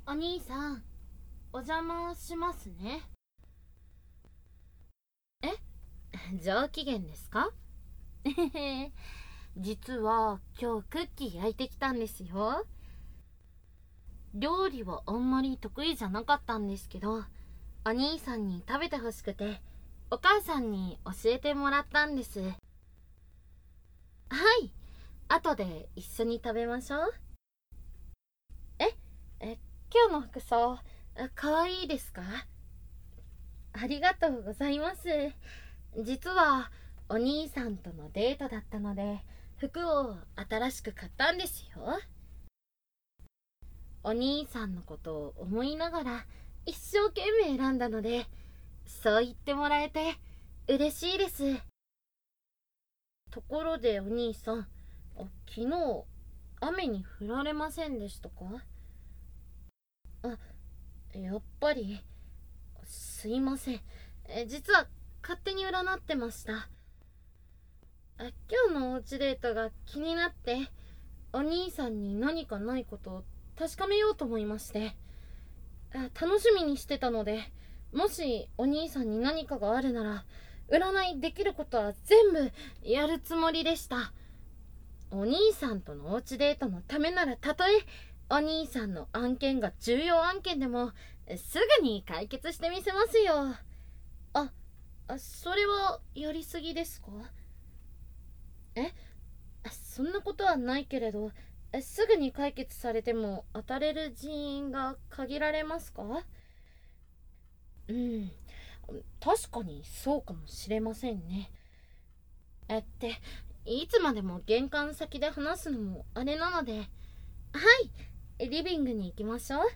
お兄さん、お邪魔しますね。え、上機嫌ですか？実は今日クッキー焼いてきたんですよ。料理はあんまり得意じゃなかったんですけど、お兄さんに食べてほしくて、お母さんに教えてもらったんです。はい、後で一緒に食べましょう。え、今日の服装、かわいいですか？ありがとうございます。実はお兄さんとのデートだったので、服を新しく買ったんですよ。お兄さんのことを思いながら一生懸命選んだので、そう言ってもらえて嬉しいです。ところでお兄さん、昨日雨に降られませんでしたか？あ、やっぱりすいません。実は勝手に占ってました。今日のおうちデートが気になって、お兄さんに何かないことを確かめようと思いまして、楽しみにしてたので、もしお兄さんに何かがあるなら、占いできることは全部やるつもりでした。お兄さんとのおうちデートのためなら、たとえお兄さんの案件が重要案件でもすぐに解決してみせますよ。それはやりすぎですか？え、そんなことはないけれど、すぐに解決されても当たれる人員が限られますか？うん、確かにそうかもしれませんね。いつまでも玄関先で話すのもあれなので、はい、リビングに行きましょう。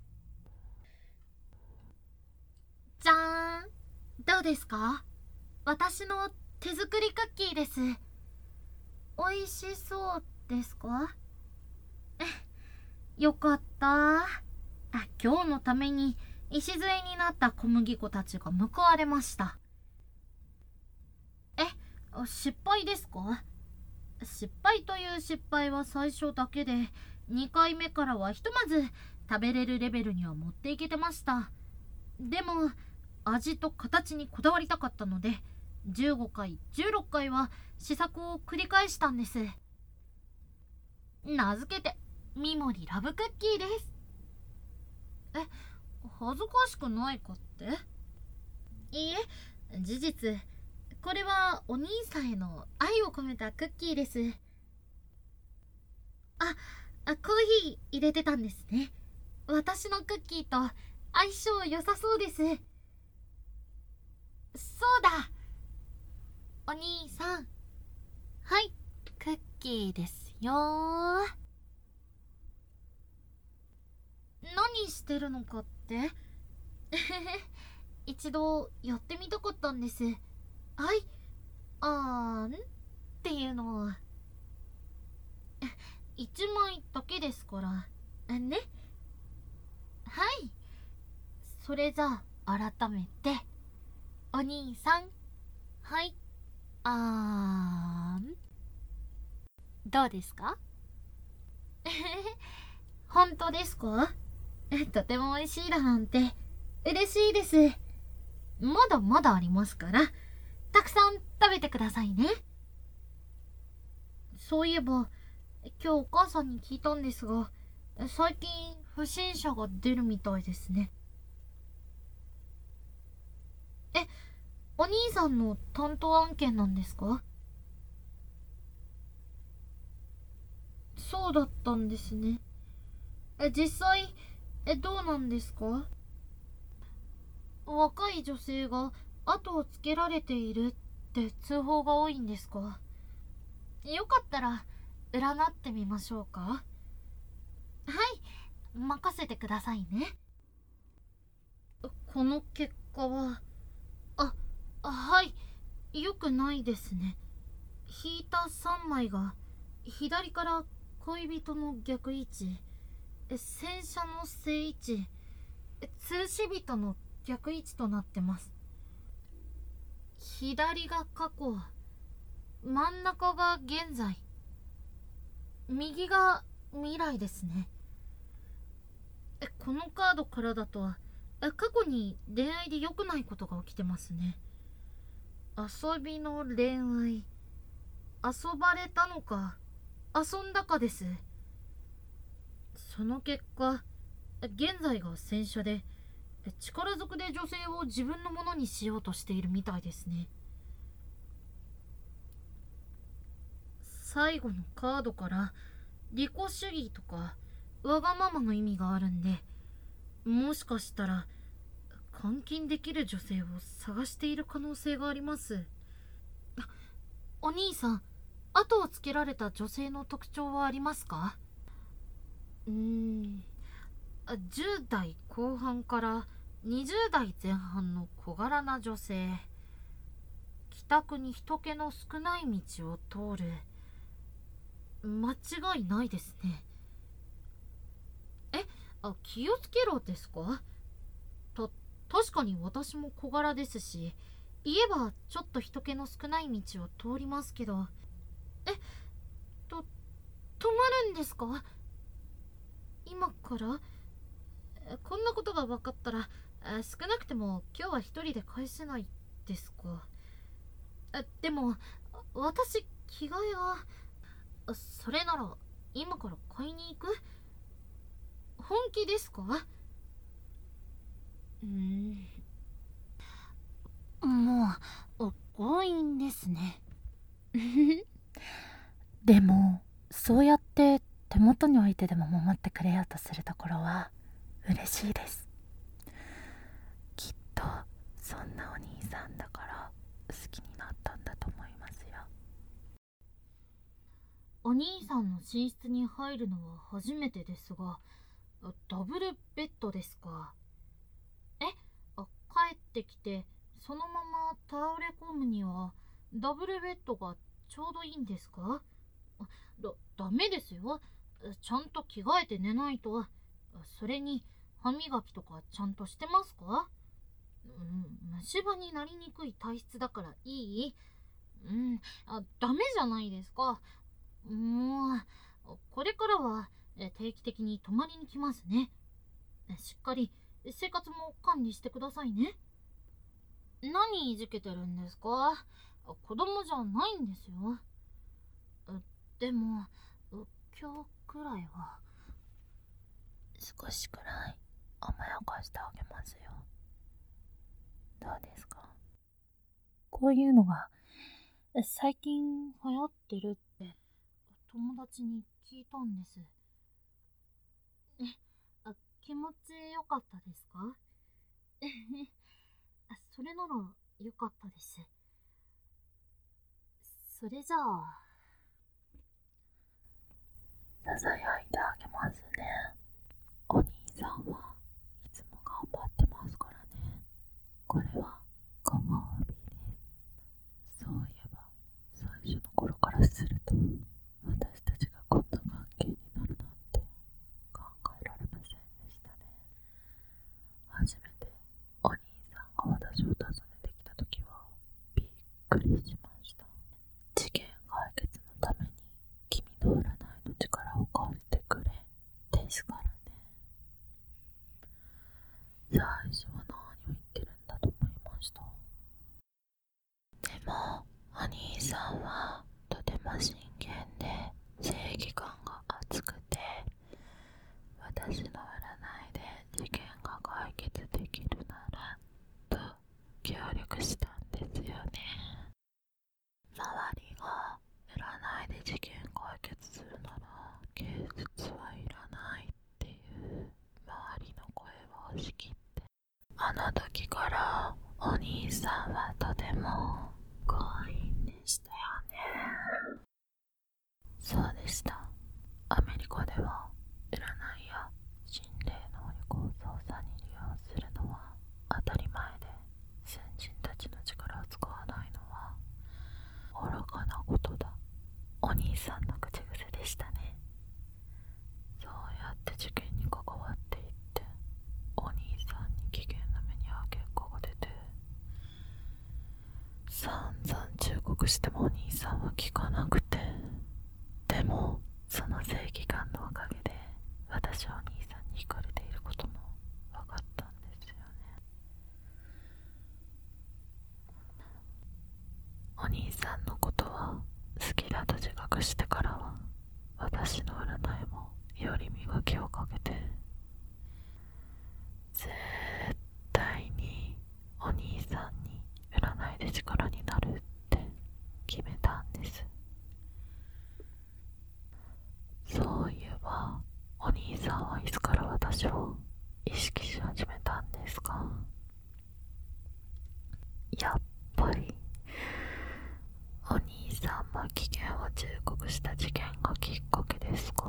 じゃーん。どうですか？私の手作りクッキーです。美味しそうですか？よかった。今日のために礎になった小麦粉たちが報われました。失敗ですか？失敗という失敗は最初だけで、2回目からはひとまず食べれるレベルには持っていけてました。でも味と形にこだわりたかったので、15回16回は試作を繰り返したんです。名付けてミモリラブクッキーです。恥ずかしくないかって？いいえ、事実これはお兄さんへの愛を込めたクッキーです。コーヒー入れてたんですね。私のクッキーと相性良さそうです。そうだ、お兄さん。はい、クッキーですよ。何してるのかって？一度やってみたかったんです。はい、あーんっていうのは1枚だけですからね。はい、それじゃあ改めて、お兄さん、はい、あーんどうですか？本当ですか？とても美味しいだなんて嬉しいです。まだまだありますから、たくさん食べてくださいね。そういえば今日お母さんに聞いたんですが、最近不審者が出るみたいですね。お兄さんの担当案件なんですか？そうだったんですね。実際どうなんですか？若い女性が後をつけられているって通報が多いんですか？よかったら占ってみましょうか？はい、任せてくださいね。この結果は、はい、良くないですね。引いた3枚が左から恋人の逆位置、戦車の正位置、通し人の逆位置となってます。左が過去、真ん中が現在、右が未来ですね。 このカードからだと過去に恋愛で良くないことが起きてますね。遊びの恋愛、遊ばれたのか遊んだかです。その結果、現在が戦車で力ずくで女性を自分のものにしようとしているみたいですね。最後のカードから利己主義とかわがままの意味があるんで、もしかしたら監禁できる女性を探している可能性があります。お兄さん、後をつけられた女性の特徴はありますか？10代後半から20代前半の小柄な女性、帰宅に人気の少ない道を通る。間違いないですね。気をつけろですか？確かに私も小柄ですし、言えばちょっと人気の少ない道を通りますけど。止まるんですか？今から？こんなことが分かったら少なくても今日は一人で返せないですか？でも私着替えが。それなら今から買いに行く？本気ですか？ もう強引ですね。でもそうやって手元に置いてでも守ってくれようとするところは嬉しいです。きっとそんなお兄さんだから好きになったんだと思いますよ。 お兄さんの寝室に入るのは初めてですが、ダブルベッドですか？帰ってきてそのまま倒れ込むにはダブルベッドがちょうどいいんですか？ダメですよ。ちゃんと着替えて寝ないと。それに歯磨きとかちゃんとしてますか？虫歯になりにくい体質だからいい？ダメじゃないですか。もうこれからは定期的に泊まりに来ますね。しっかり生活も管理してくださいね。何いじけてるんですか？子供じゃないんですよ。でも今日くらいは少しくらい甘やかしてあげますよ。どうですか？こういうのが最近流行ってるって友達に聞いたんです。気持ちよかったですか？それならよかったです。それじゃあささやいてあげますね。お兄さんはいつも頑張ってますからね。これはご褒美です。そういえば最初の頃からすると私たちがこんな関係になるなんて考えられませんでしたね。初めてお兄さんが私を訪ねてきた時はびっくりしました。事件解決のために君の占いの力を貸してくれですからね。最初は何を言ってるんだと思いました。でもお兄さんはとても真剣で正義感が熱くて、私の占いで事件が解決できるならと協力したんですよね。周りが占いで事件解決するなら警察はいらないっていう周りの声を押し切って、あの時からお兄さんはとても強引でしたよね。そうでした。アメリカでは占いや心霊能力を操作に利用するのは当たり前で、先人たちの力を使わないのは愚かなことだ。お兄さんの口癖でしたね。そうやって事件に関わっていって、お兄さんに危険な目に遭う結果が出て、散々忠告してもお兄さんは聞かなくて、でもその正義感のおかげで私はお兄さんに惹かれていることも学してからは私の占いもより磨きをかけて、絶対にお兄さんに占いで力になるって決めたんです。そういえばお兄さんはいつから私を意識し始めたんですか？やっぱりお兄さんも危険を忠告した事件がきっかけですか？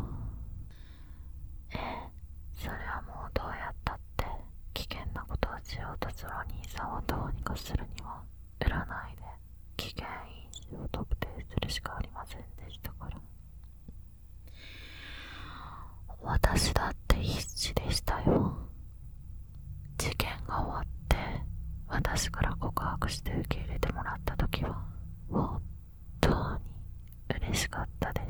それはもうどうやったって危険なことをしようとするお兄さんをどうにかするには占いで危険因子を特定するしかありませんでしたから。私だって必死でしたよ。事件が終わって私から告白して受け入れてもらった時は本当に嬉しかったです。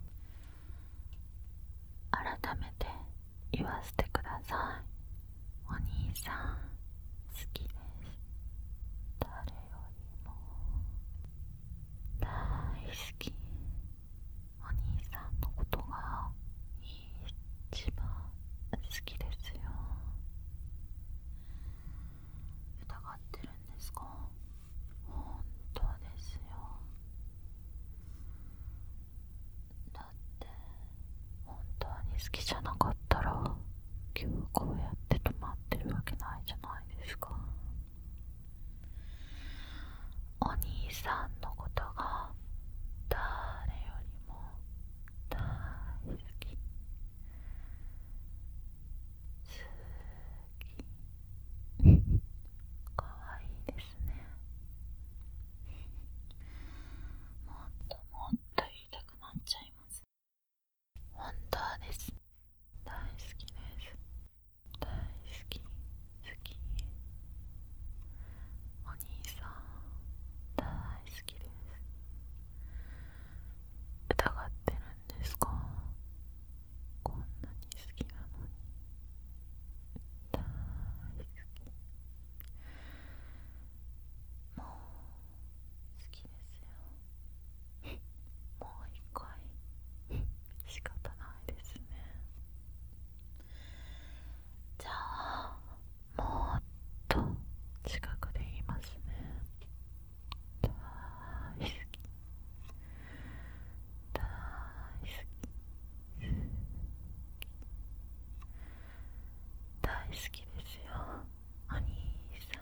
改めて言わせてください。お兄さん好きです。誰よりも大好き。お兄さんのことが一番好きですよ。疑ってるんですか？本当ですよ。だって本当に好きじゃなかったら今日こうやって止まってるわけないじゃないですか。お兄さんのことが誰よりも大好き。好きかわいいですね。もっともっと言いたくなっちゃいます。本当です。大好きです。大好き。好き。お兄さん大好きです。疑ってるんですか？こんなに好きなのに。大好き。もう好きですよ。もう一回仕方ないですね。じゃあもっと近くで言いますね。大好き。大好き。大好きですよ、お兄さん。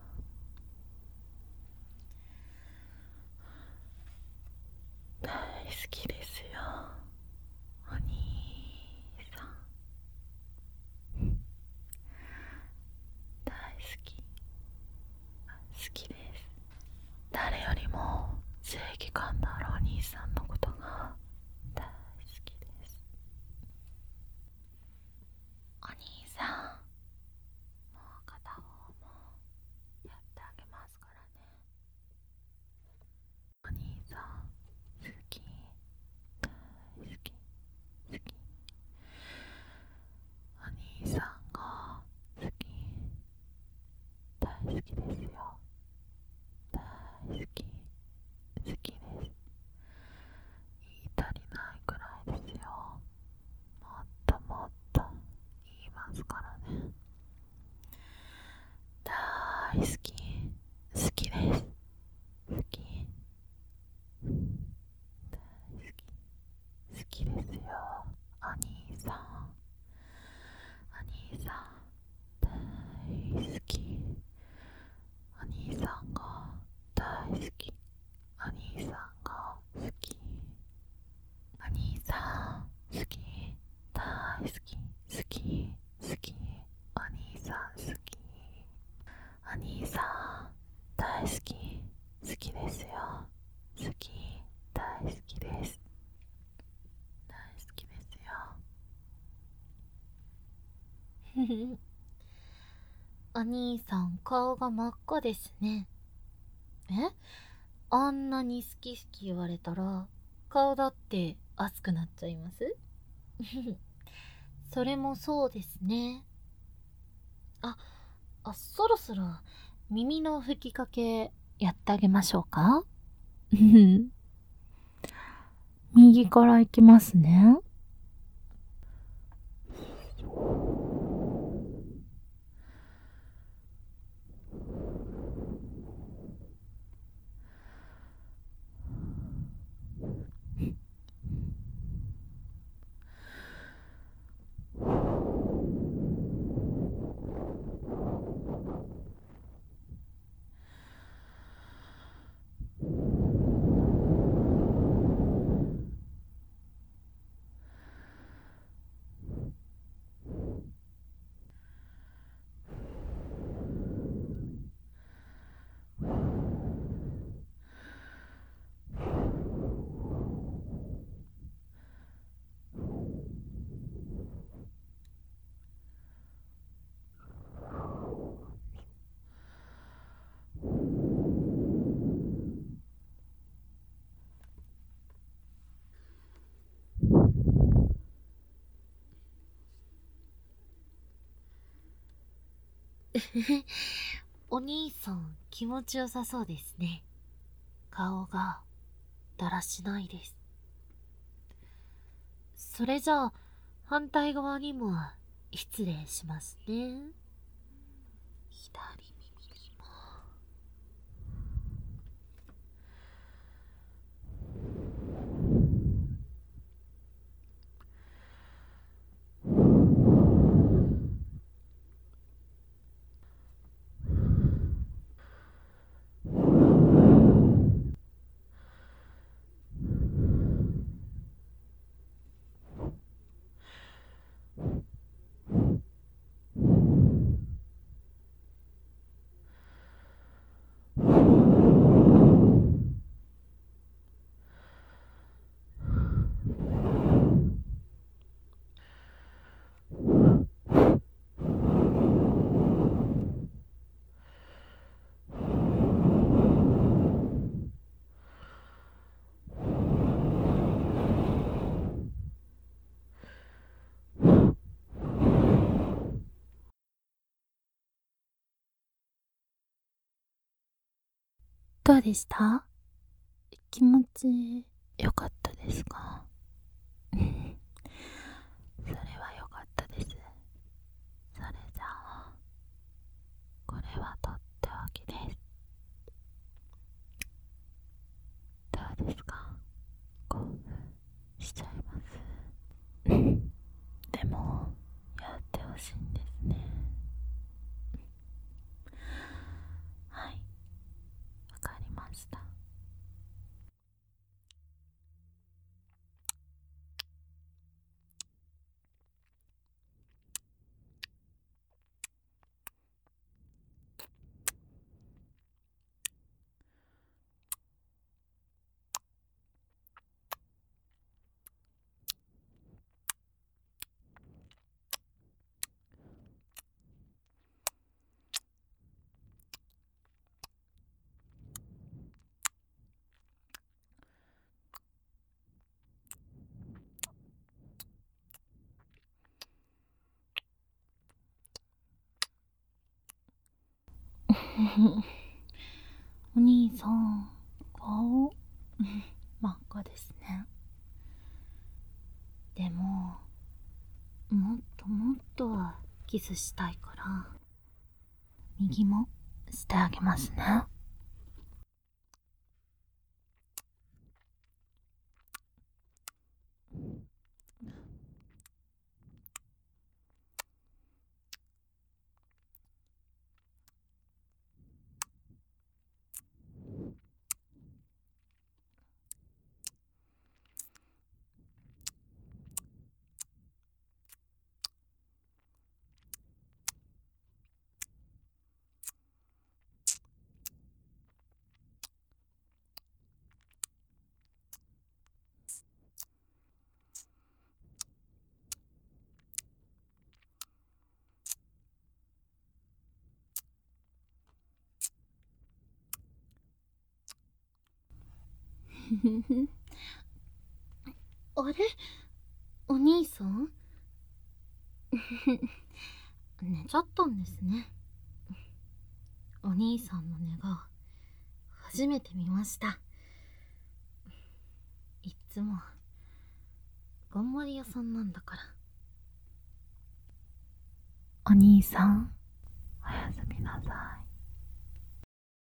大好きですよ、お兄さん。大好き。好きです。誰よりも正義感のあるお兄さんのことが大好きです。お兄さん、もう片方もやってあげますからね。お兄さん好き。大好き。好き。お兄さんが好き。大好きですよ。大好き。好きです。言い足りないくらいですよ。もっともっと言いますからね。大好き。好きです。好き。大好き。好きですよ、お兄さん。お兄さん大好き。お兄さんが大好き。お兄さんが好き。お兄さん好き。大好き。好き。好き。お兄さん好き。お兄さん大好き。好きですよ。好き。大好きです。大好きですよ。お兄さん顔が真っ赤ですね。あんなに好き好き言われたら顔だって熱くなっちゃいます？それもそうですね。そろそろ耳の吹きかけやってあげましょうか？ 右から行きますね。 お兄さん気持ちよさそうですね。顔がだらしないです。それじゃあ反対側にも失礼しますね。左耳にも。 どうでした？気持ちよかったですか？それはよかったです。それじゃあ、これはとっておきです。どうですか？興奮しちゃいます。でも、やってほしいんですね。はい、わかりました。お兄さん、顔真っ赤ですね。でも、もっともっとキスしたいから右もしてあげますね。 あれ、お兄さん寝ちゃったんですね。お兄さんの寝顔初めて見ました。いつも頑張り屋さんなんだから。 お兄さん、